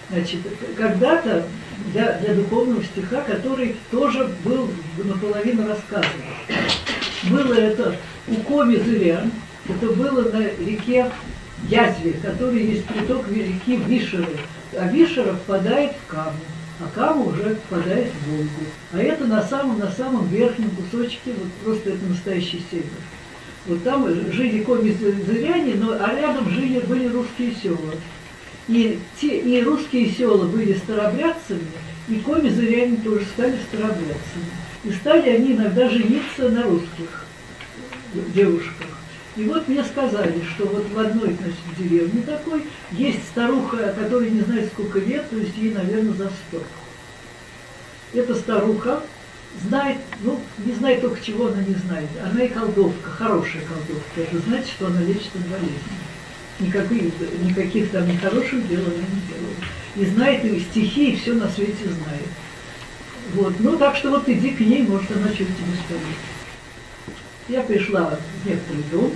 Значит, когда-то для духовного стиха, который тоже был наполовину рассказан, было это у Коми-Зырян, это было на реке Язве, который есть приток реки Вишеры. А Вишера впадает в Каму, а Кама уже впадает в Волгу. А это на самом верхнем кусочке, вот просто это настоящий север. Вот там жили коми-зыряне, а рядом были русские села. И русские села были старообрядцами, и коми-зыряне тоже стали старообрядцами. И стали они иногда жениться на русских девушках. И вот мне сказали, что вот в одной, значит, деревне такой есть старуха, которая не знает сколько лет, то есть ей, наверное, за 100. Эта старуха знает, ну, не знает только чего она не знает. Она и колдовка, хорошая колдовка. Это значит, что она лечит от болезней. Никаких там нехороших дел она не делает. И знает и стихи, и все на свете знает. Вот. Ну, так что вот иди к ней, может, она что-то тебе скажет. Я пришла в некоторый дом,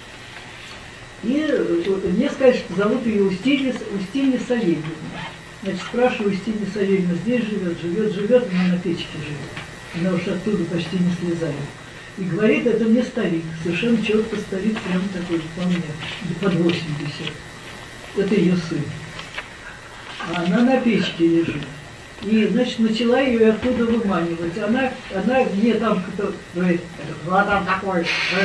и мне сказали, что зовут ее Устинья Савельевна. Значит, спрашиваю, Устинья Савельевна здесь живет, она на печке живет. Она уж оттуда почти не слезает. И говорит, это мне старик, совершенно четко старик, прям такой вполне, под 80. Это ее сын. А она на печке лежит. И, значит, начала ее оттуда выманивать. Она мне там говорит, кто там такой,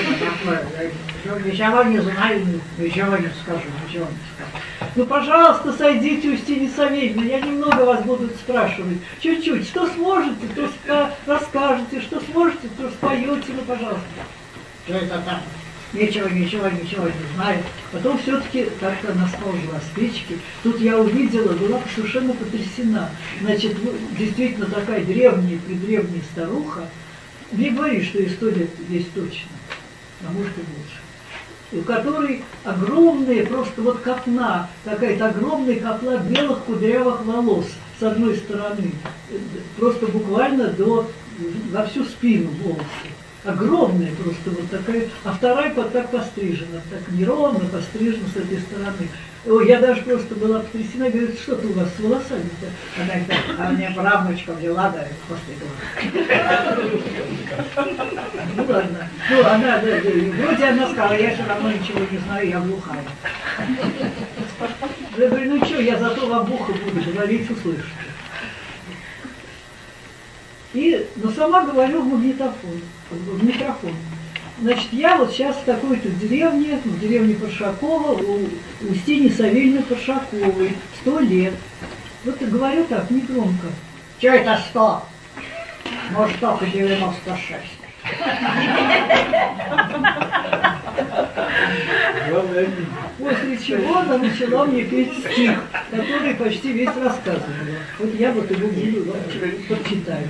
ничего не знаю, ничего не скажу, ничего не скажу. Ну, пожалуйста, сойдите, Устинья Савельевна, я немного вас буду спрашивать. Чуть-чуть, что сможете, то расскажете, что сможете, то споете, ну, пожалуйста. Что это там? Ничего не знаю. Потом все-таки как-то она сползла с печки. Тут я увидела, была совершенно потрясена. Значит, действительно такая предревняя старуха. Не говорит, что 100 лет есть точно, а может и больше. И у которой огромные, просто вот копна, какая-то огромная копна белых кудрявых волос с одной стороны. Просто буквально во всю спину волосы. Огромная просто вот такая, а вторая так пострижена, так неровно пострижена с этой стороны. Ой, я даже просто была потрясена, говорит, что-то у вас с волосами-то? Она говорит, а мне правнучка взяла, да, после этого. Ну ладно. Ну, она, вроде она сказала, я все равно ничего не знаю, я глухая. Я говорю, ну что, я зато вам в ухо буду говорить, услышите. Но сама говорю в микрофон. Значит, я вот сейчас в такой-то деревне, в деревне Паршакова, у Устиньи Савельевны Паршаковой, 100 лет. Вот и говорю так, негромко. Че это 100? Может, только 96. После чего она начала мне петь стих, который почти весь рассказывала. Вот я вот его буду прочитаю.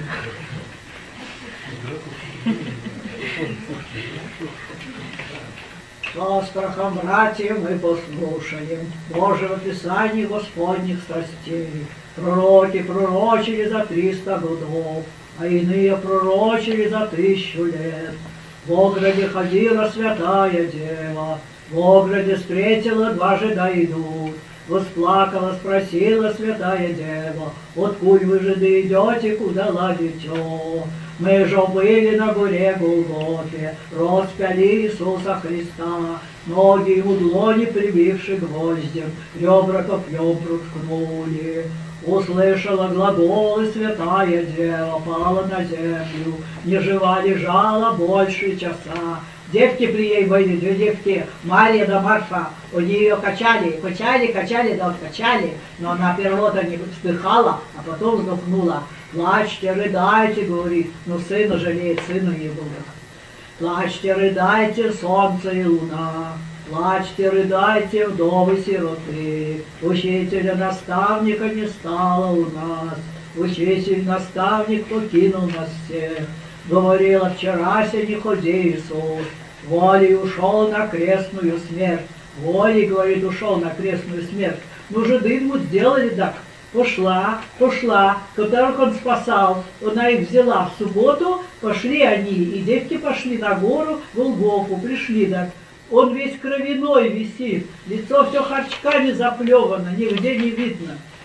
Со страхом, братья, мы послушаем Божьего Писания Господних страстей. Пророки пророчили за 300 годов, а иные пророчили за 1000 лет. В ограде ходила святая дева, в ограде встретила 2 жида идут. Восплакала, спросила святая дева, откуль вы, жиды, идете, куда ладите? Мы же были на горе Голгофе, распяли Иисуса Христа, ноги ему длони прибивши гвоздем, ребра копьем проткнули. Услышала глаголы святая дева, пала на землю, не жива лежала больше часа. Девки при ей были, 2 девки, Марья да Марфа, у нее качали, да откачали, но она первота не вздыхала, а потом вздохнула. Плачьте, рыдайте, говорит, но сына жалеет, сына не было. Плачьте, рыдайте, солнце и луна, плачьте, рыдайте, вдовы сироты. Учителя-наставника не стало у нас, учитель-наставник покинул нас всех. Говорила, вчерася не ходи, Иисус, волей ушел на крестную смерть. Волей, говорит, ушел на крестную смерть. Ну, жиды ему сделали так. Пошла, которых он спасал, она их взяла в субботу, пошли они, и девки пошли на гору Голгофу, пришли, так. Он весь кровяной висит, лицо все харчками заплевано, нигде не видно.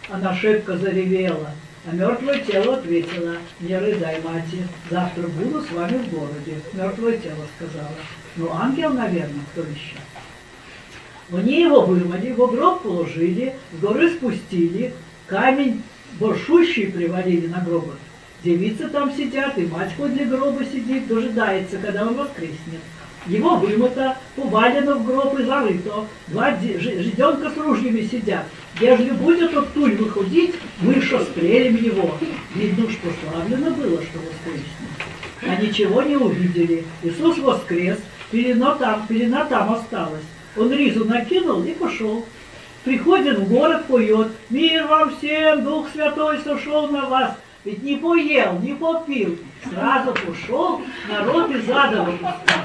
Она шибко заревела, а мертвое тело ответило: не рыдай, мати, завтра буду с вами в городе. Мертвое тело сказала. Ну, ангел, наверное, кто еще? Они его вымыли, его гроб положили, с горы спустили, камень большущий привалили на гробы. Девицы там сидят, и мать подле гроба сидит, дожидается, когда он воскреснет. Его вымыто, повалено в гроб и зарыто. Два жиденка с ружьями сидят. Ежели будет оттуль выходить, мы шострелим его. Видно, что славлено было, что воскреснет. А ничего не увидели. Иисус воскрес, пелена там осталась. Он ризу накинул и пошел. Приходит в город, поет: «Мир вам всем, Дух Святой сошел на вас». Ведь не поел, не попил, сразу ушел, народ из ада выпускался.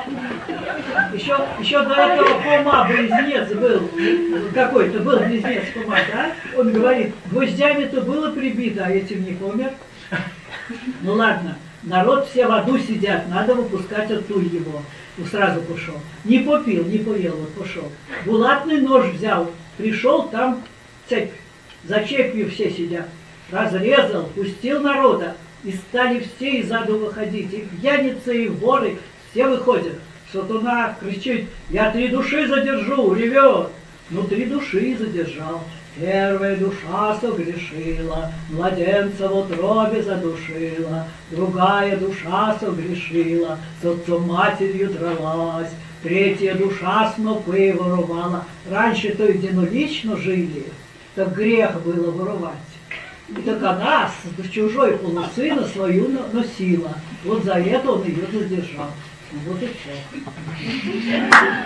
Еще до этого Фома, близнец был, какой-то был близнец Фома, да? Он говорит: гвоздями-то было прибито, а этим не помер. Ну ладно, народ все в аду сидят, надо выпускать оттуль его. Ну сразу пошел. Не попил, не поел, вот пошел. Булатный нож взял, пришел, там цепь, за цепью все сидят. Разрезал, пустил народа, и стали все из аду выходить. И пьяницы, и воры, все выходят. Сатана кричит: я 3 души задержу, ревет. Ну 3 души и задержал. Первая душа согрешила, младенца в утробе задушила. Другая душа согрешила, с отцом матерью дралась. Третья душа снопы воровала. Раньше-то единолично жили, так грех было воровать. И так она с чужой полусына свою носила. Вот за это он ее задержал. Вот и все.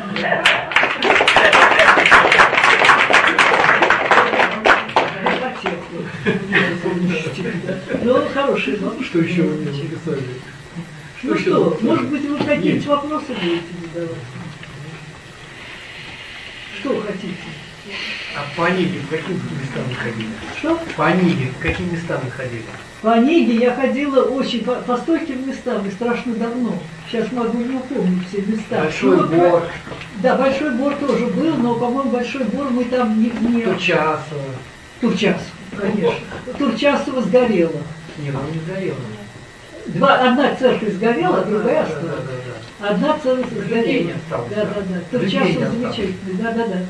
Ну, хороший, но... Что еще вы мне написали? Ну что, может быть, вы какие-нибудь вопросы будете задавать? Что хотите? А по Ниге в каким местам вы ходили? Что? По Ниге в каким местам вы ходили? По Ниге я ходила очень по стольким местам, и страшно давно. Сейчас могу не упомнить все места. Большой Бор. Да, Большой Бор тоже был, но, по-моему, Большой Бор мы там не... Турчасово. Турчасово, конечно. Турчасово сгорело. Не, ну не сгорело. Одна церковь сгорела, а другая осталась. Да. Одна церковь сгорела. Осталось, Да. Турчасово Людей замечательный, да.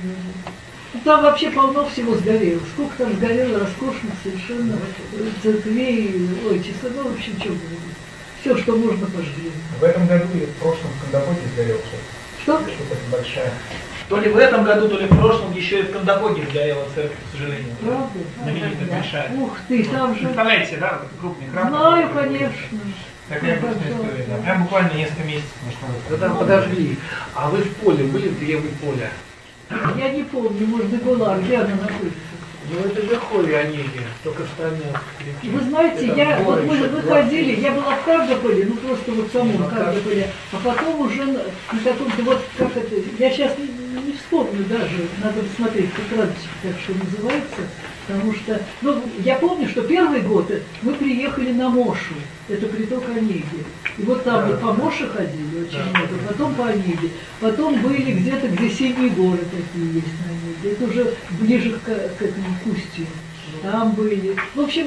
Там вообще полно всего сгорело. Сколько там сгорело роскошных совершенно церквей, часов, в общем, что было. Все, что можно, пожгли. В этом году и в прошлом в Кандапоге сгорел Что? что-то большая. То ли в этом году, то ли в прошлом еще и в Кандапоге сгорела церковь, к сожалению. Правда? Знаменитая большая. Ух ты, там же... Представляете, да, вот крупный храм. Знаю, конечно. Такая грустная история, да. Прям буквально несколько месяцев. Да там подожгли. А вы в поле были, в деревне Поле? Я не помню, может быть, была, где она находится. Ну это Верховье Онеги, только в стороне. Вы знаете, вот мы выходили, я была в Каргополе, ну просто вот в самом Каргополе, а потом уже на каком-то, вот как это, я сейчас не вспомню даже, надо посмотреть, как радочек, как что называется, потому что, ну, я помню, что первый год мы приехали на Мошу, это приток Онеги, и вот там вот по Моше ходили очень много, потом по Онеге, потом были где-то, где Синие горы такие есть на Онеге, это уже ближе к этому к устью, там были, в общем...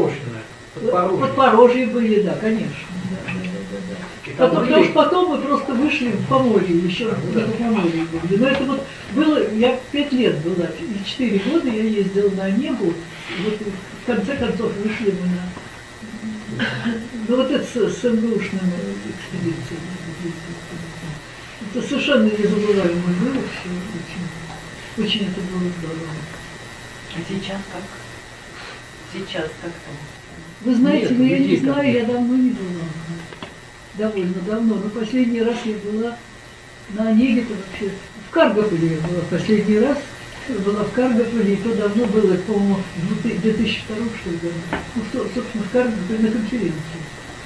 Подпорожье были, да, конечно, да. Потому что потом мы просто вышли в Поморье, еще где-то в Поморье были. Но это вот было, я 5 лет была, и 4 года я ездила на Онегу, вот в конце концов вышли мы на... Ну вот это с МГУшными экспедициями. Это совершенно незабываемое было все, очень это было здорово. А сейчас как? Сейчас как там? Вы знаете, Нет, ну я не людей знаю, там я давно не была. Довольно давно. Но последний раз я была на Онеге-то вообще. В Каргополе я была последний раз. Была в Каргополе, и то давно было, по-моему, в 2002 что ли, году. Ну, собственно, в Каргополе на конференции.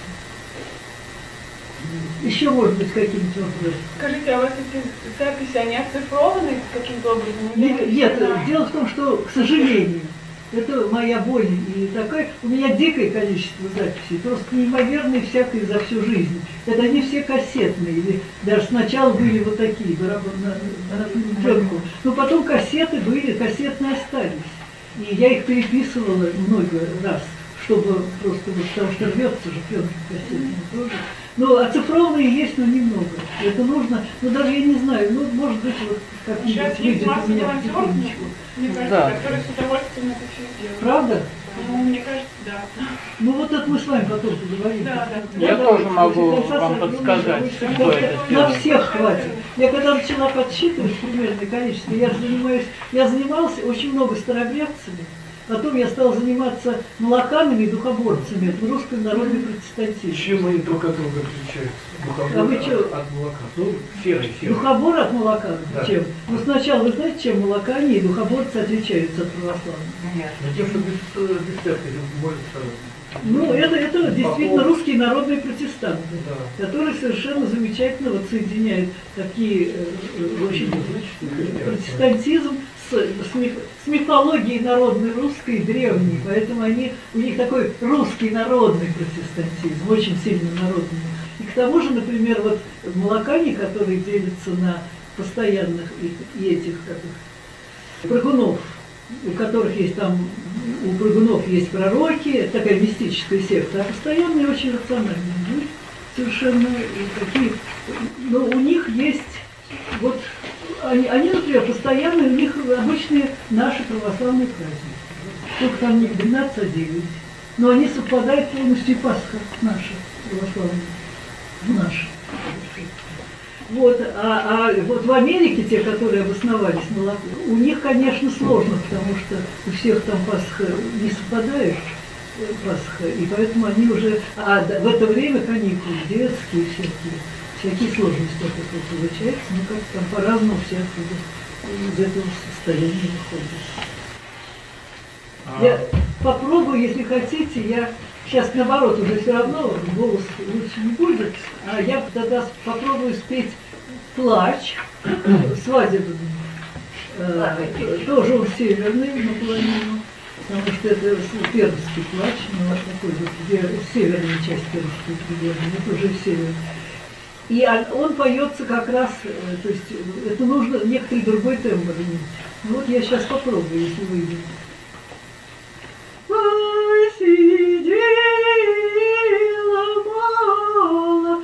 Еще, может быть, какие-нибудь вопросы? Скажите, а у вас эти записи, они оцифрованы каким-то образом? Нет, дело в том, что, к сожалению, это моя боль и такая, у меня дикое количество записей, просто неимоверные всякие за всю жизнь. Это не все кассетные, или даже сначала были вот такие, на пленку, но потом кассеты были, кассетные остались. И я их переписывала много раз, чтобы просто, вот, потому что рвется же пленка кассетная тоже. Ну, оцифрованные есть, но немного. Это нужно, ну даже я не знаю, ну может быть вот Сейчас как-нибудь есть выйдет у масса меня волонтеров, потихонечку. мне кажется, Да. которые с удовольствием это все делают. Правда? Ну, мне кажется, да. Ну вот это мы с вами потом поговорим. Да, да. Я Да, тоже да, могу до конца вам сожгу, подсказать, удовольствие. кто это На сделал. всех хватит. Я когда начала подсчитывать примерное количество, я занималась очень много старообрядцами, потом я стала заниматься молоканами и духоборцами, это русский народный протестантизм. Чем они друг от друга отличаются? А вы чё? От молока. Ну, серый. Духобор от молокан Да. чем? Ну сначала вы знаете, чем молокане и духоборцы отличаются от православных? Нет. Но тем, что без церкви молится. Ну, это действительно Попов. русские народные протестанты, Да. которые совершенно замечательно вот соединяют такие очень протестантизм с мифологией народной русской древней, поэтому у них такой русский народный протестантизм, очень сильно народный. И к тому же, например, вот молокане, которые делятся на постоянных и этих как их, прыгунов, у которых есть там, у прыгунов есть пророки, такая мистическая секта, а постоянные очень рациональные люди, совершенно такие, но у них есть, вот, они, например, постоянные, у них обычные наши православные праздники, только там не 12, а 9, но они совпадают полностью, и Пасха наша православная, наша. Вот, а вот в Америке, те, которые обосновались на молоко, у них, конечно, сложно, потому что у всех там Пасха не совпадает, Пасха, и поэтому они уже, в это время каникулы детские всякие сложности от этого получаются, ну как там по-разному все оттуда из этого состояния выходят. Я попробую, если хотите, я сейчас наоборот уже все равно голос лучше не будет, а я тогда попробую спеть «Плач» свадебный. Тоже он северный наполовину, потому что это пермский плач, но такой вот северная часть Пермской губернии, это уже север. И он поется как раз, то есть это нужно некоторый другой тембр иметь. Ну вот я сейчас попробую, если выйдет. Посидела молодеженька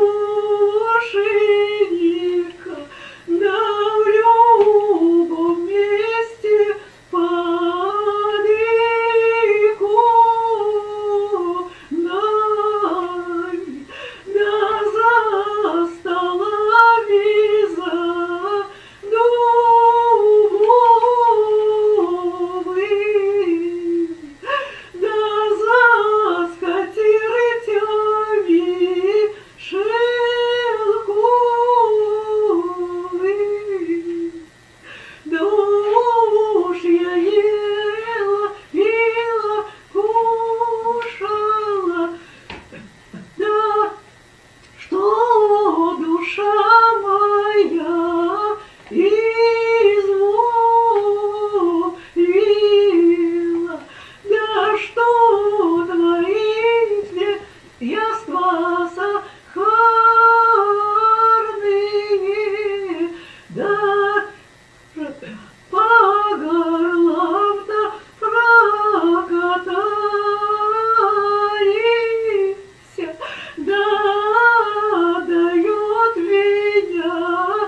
на любом месте под иконами, да за столами за дубовыми, да за скатертями шелковыми. Да уж я ела, пила, кушала, да что душа моя изволила, да что творите яства сахарные, да по горлам-то прокатались, да дает меня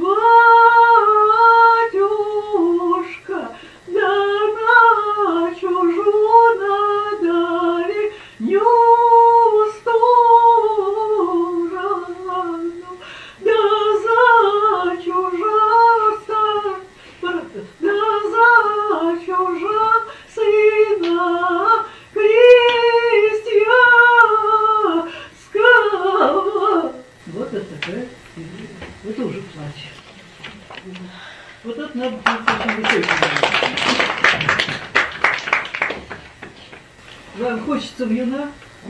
батюшка, да на чужую надали сторону, да за чужака, да за чужа сына крестьянского. Вот это такая идея. Это уже плач. Вот это надо быть очень высоким. Вам хочется вьюна?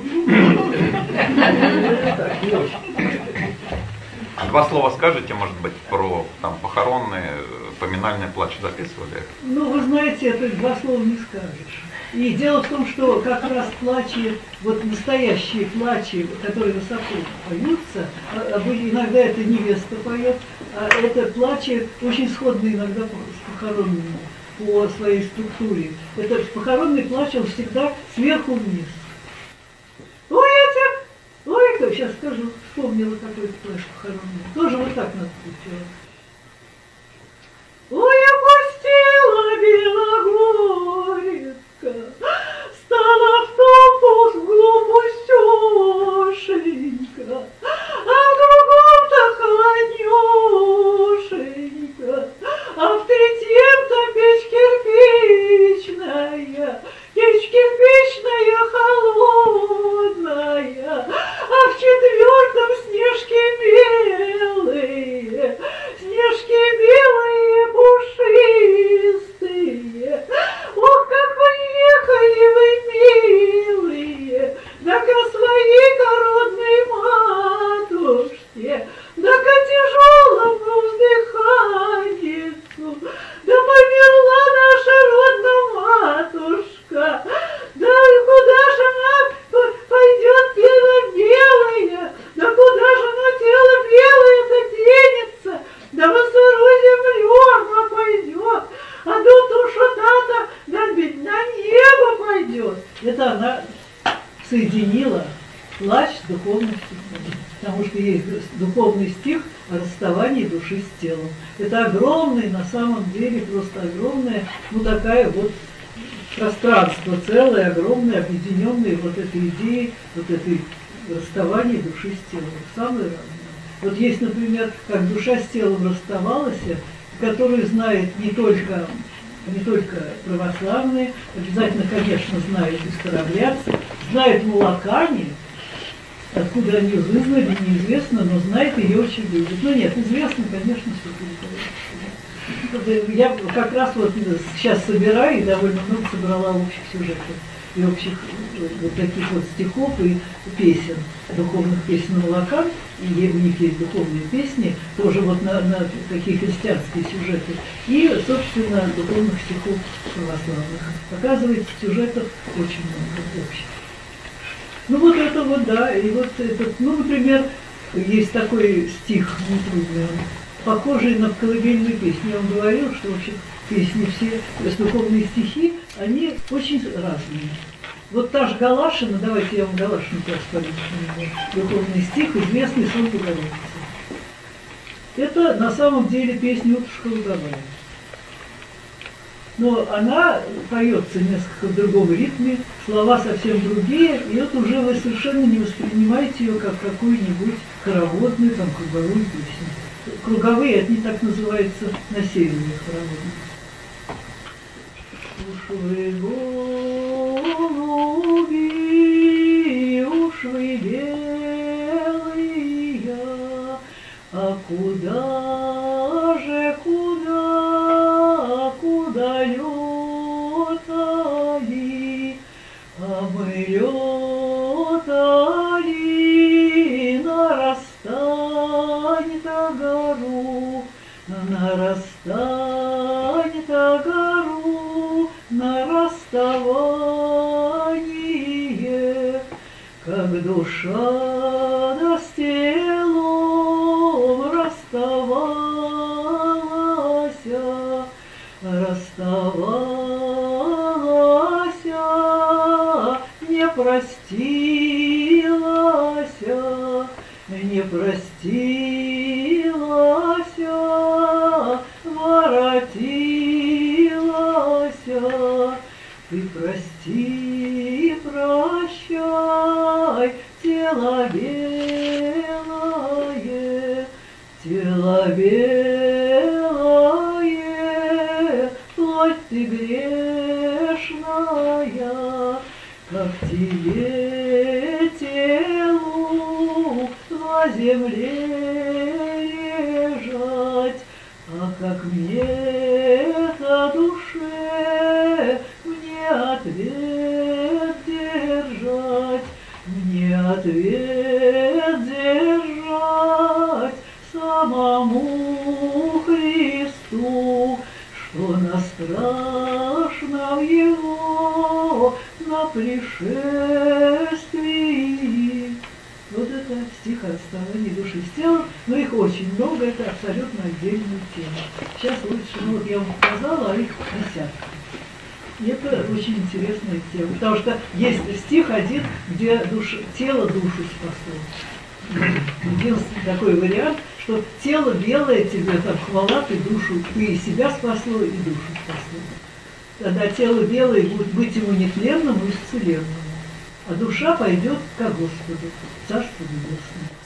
Так, не очень. А два слова скажете, может быть, про там похоронные, поминальный плач записывали? Ну, вы знаете, это два слова не скажешь. И дело в том, что как раз плачи, вот настоящие плачи, которые высоко поются, иногда это невеста поет, а это плачи очень сходны иногда с похоронными. по своей структуре. Это похоронный плач, он всегда сверху вниз. Ой, кто, сейчас скажу, вспомнила какой-то плач похоронный. Тоже вот так надо делать. Ой, опустила Белогорька, стала в толпу глупостешенька, а в другом-то холоднешенька, а в третьем-то печь кирпичная холодная, а в четвертом снежки белые пушистые. Ох, как приехали вы, милые, да ко своей коронной матушке, да ко тяжелому вздыханницу, да померла наша родная матушка, да куда же она пойдет белая, да куда же она тело белое-то денется, да во сырую землю она пойдет, а до тушота-то на небо пойдет. Это она соединила плач с духовным стихом, потому что есть духовный стих о расставании души с телом. Это огромный, на самом деле, просто огромное, такая вот пространство целое, огромное, объединенное вот этой идеей, вот этой расставания души с телом. Самое разное. Вот есть, например, как душа с телом расставалась, которую знает не только православные, обязательно, конечно, знают и старообрядцы, знают молокане, откуда они вызнали, неизвестно, но знает ее очень любит. Ну нет, известно, конечно, что я как раз вот сейчас собираю, и довольно много собрала общих сюжетов, и общих вот таких вот стихов и песен, духовных песен молокан, и у них есть духовные песни, тоже вот на такие христианские сюжеты, и, собственно, духовных стихов православных. Оказывается, сюжетов очень много общих. Ну вот это вот, да, и вот этот, например, есть такой стих, нетрудный, похожий на колыбельную песню. Я вам говорила, что вообще песни все, то есть духовные стихи, они очень разные. Вот та же Галашина, давайте я вам Галашину расскажу, духовный стих, известный сон Богородицы. Это на самом деле песня Утушка Луговая. Но она поется несколько в другом ритме, слова совсем другие, и вот уже вы совершенно не воспринимаете ее как какую-нибудь хороводную, там, круговую песню. Круговые, они так называются на севере хороводные. Уж вы голуби, уж вы белые, а куда летали, а мы летали на Растань-то гору, на Растань-то гору, на расставание, как душа да с телом расставалась, не простилась, воротилась. Ты прости, прощай, тело белое, плоть ты грешная, как тебе телу на земле лежать, а как мне-то душе, мне ответ держать самому Христу, что на страшном его на пришествии. Вот это стих о расставании души с телом, но их очень много, это абсолютно отдельная тема. Сейчас лучше, ну вот я вам показала, а их десятки. И это очень интересная тема, потому что есть стих один, где тело душу спасло. Единственный такой вариант, что тело белое тебе, там хвала, ты душу, ты и себя спасло, и душу спасло. Тогда тело белое будет быть ему нетленному и исцеленному, а душа пойдет ко Господу, Царство Небесное.